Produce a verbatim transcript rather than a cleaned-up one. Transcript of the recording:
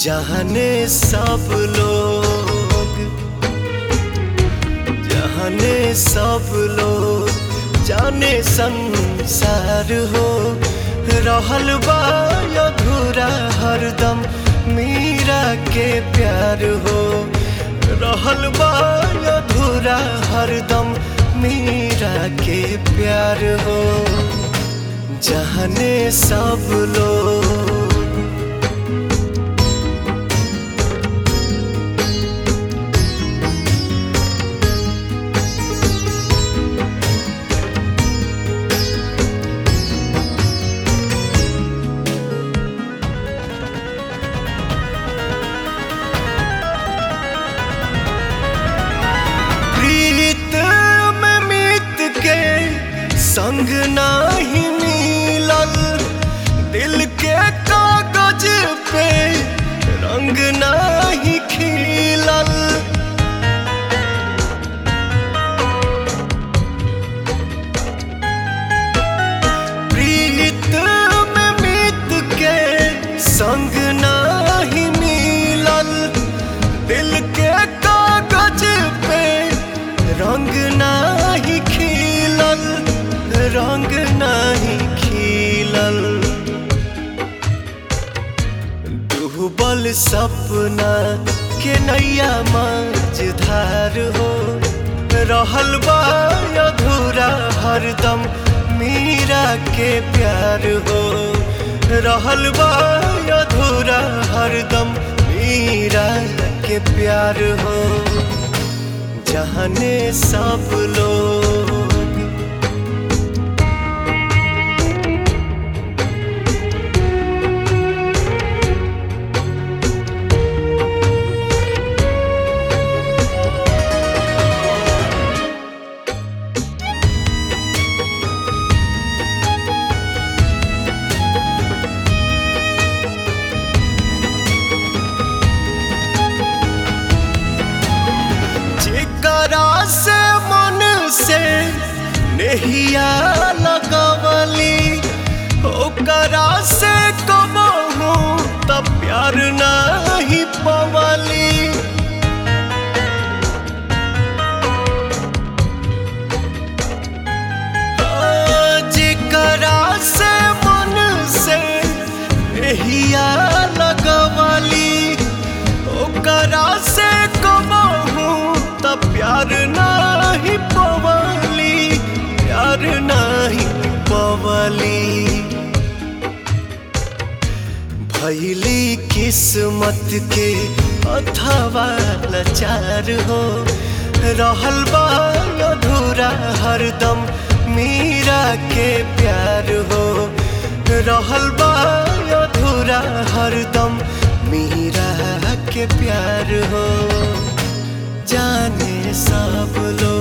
जाने सब लोग जाने सब लोग जाने संसार हो रहल बा अधूरा हरदम मीरा के प्यार हो रहल बा अधूरा हरदम मीरा के प्यार हो जाने सब लोग संग नाही मिलल दिल के कागज पे रंग नाही खिलल प्रीत में मीत के संग नाही मिलल दिल के कागज पे रंग नाही खिलल रंग नहीं खिलल डूबल सपना के नैया मझधार हो रहल बा अधूरा हरदम मीरा के प्यार हो रहल बा अधूरा हरदम मीरा के प्यार हो जाने सब लोग से मन से नहिया लगवली ओकरा से कबहू तब प्यार नहीं पवली जेकरा से मन से नहिया लगवली ओकरा से कबहू तब प्यार नहीं पवली प्यार नहीं पवली भैली किस्मत के अथवा लाचार हो रहल बा अधूरा हरदम मीरा के प्यार हो रहल बा अधूरा हरदम मीरा के प्यार हो जाने सब लोग।